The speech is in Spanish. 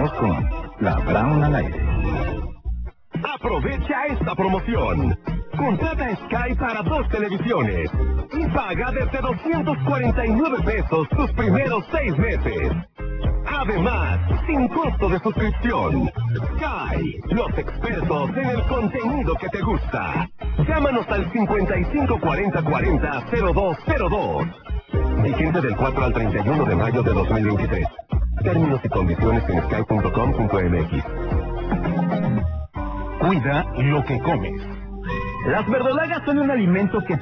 Regresamos con La Brown al aire. Aprovecha esta promoción. Contrata Sky para 2 televisiones y paga desde 249 pesos tus primeros 6 meses. Además, sin costo de suscripción. Sky, los expertos en el contenido que te gusta. Llámanos al 554040-0202. Vigente del 4 al 31 de mayo de 2023. Términos y condiciones en sky.com.mx. Cuida lo que comes. Las verdolagas son un alimento que